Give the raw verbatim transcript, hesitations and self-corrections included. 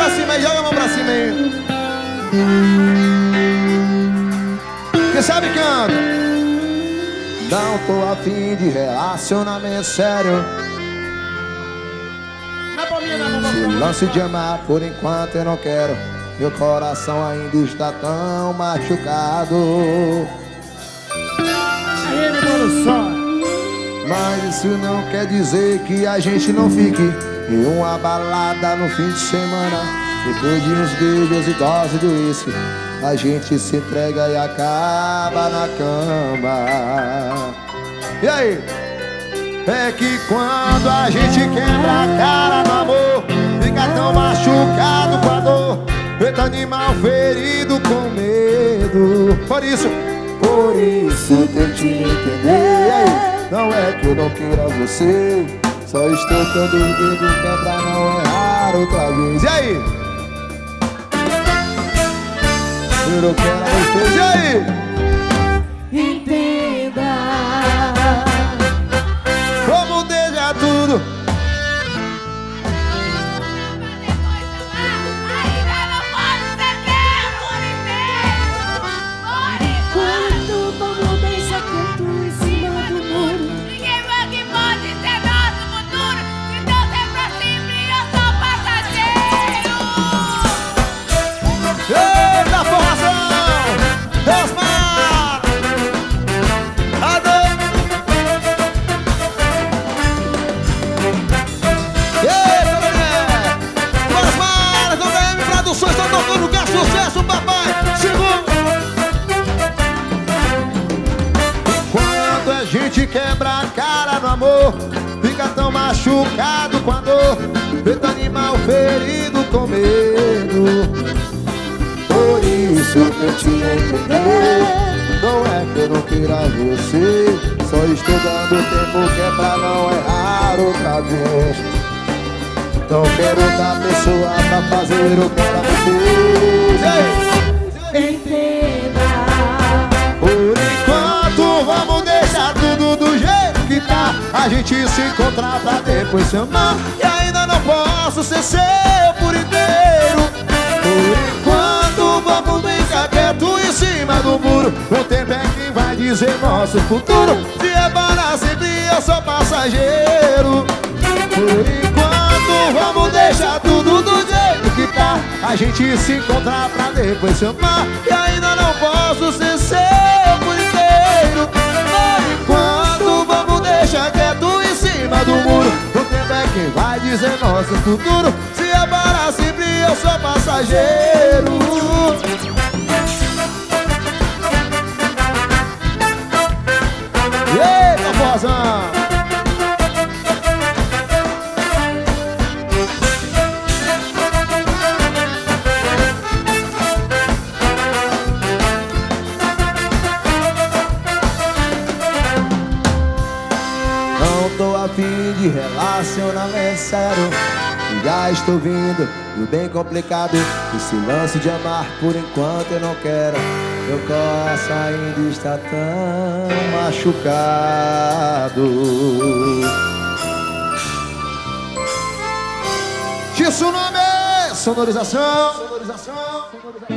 pra cima aí, joga a mão pra cima aí. Quem sabe canta. Não tô afim de relacionamento sério. Se lance de amar por enquanto eu não quero. Meu coração ainda está tão machucado. Aí, meu mano, só. Mas isso não quer dizer que a gente não fique em uma balada no fim de semana. Depois de uns beijos e dose do uísque, a gente se entrega e acaba na cama. E aí? É que quando a gente quebra a cara no amor, fica tão machucado com a dor, feito animal ferido com medo. Por isso, por isso eu tento entender. E aí? Não é que eu não queira você, só estou tão doido que é pra não errar outra vez. E aí? Eu não quero vocês. E aí? Entenda. Vamos deixar tudo. Ainda não pode ser meu por inteiro. Por enquanto, Vamos deixar quieto em cima do muro. ninguém vai que pode ser nosso futuro. Se Deus é pra sempre, eu sou passageiro. Eita, forração! Osmar! Adão! Eita, mulher! Osmar, do B M Produções, tá tocando que é sucesso, papai! Segundo! Quando a gente quebra a cara no amor, fica tão machucado com a dor, feito animal ferido com medo. Por isso eu tento entender. Não é que eu não queira você, só estou dando tempo que é pra não errar outra vez. Não quero outra pessoa pra fazer o que ela me fez. Entenda. Por enquanto vamos deixar tudo do jeito que tá. A gente se encontrar pra depois se amar. E ainda não posso ser seu por inteiro. Por enquanto vamos ficar quieto em cima do muro. O tempo é quem vai dizer nosso futuro. Se é para sempre eu sou passageiro. Por enquanto vamos deixar tudo do jeito que tá. A gente se encontrar pra depois se amar. E ainda não posso ser seu por inteiro. Por enquanto vamos deixar quieto em cima do muro. O tempo é quem vai dizer nosso futuro. Se é para sempre eu sou passageiro. Eita, vozão! Não tô afim de relacionamento sério. Já estou vindo do bem complicado. Esse lance de amar por enquanto eu não quero. Meu coração ainda está tão machucado. Tsunami! Sonorização! Sonorização!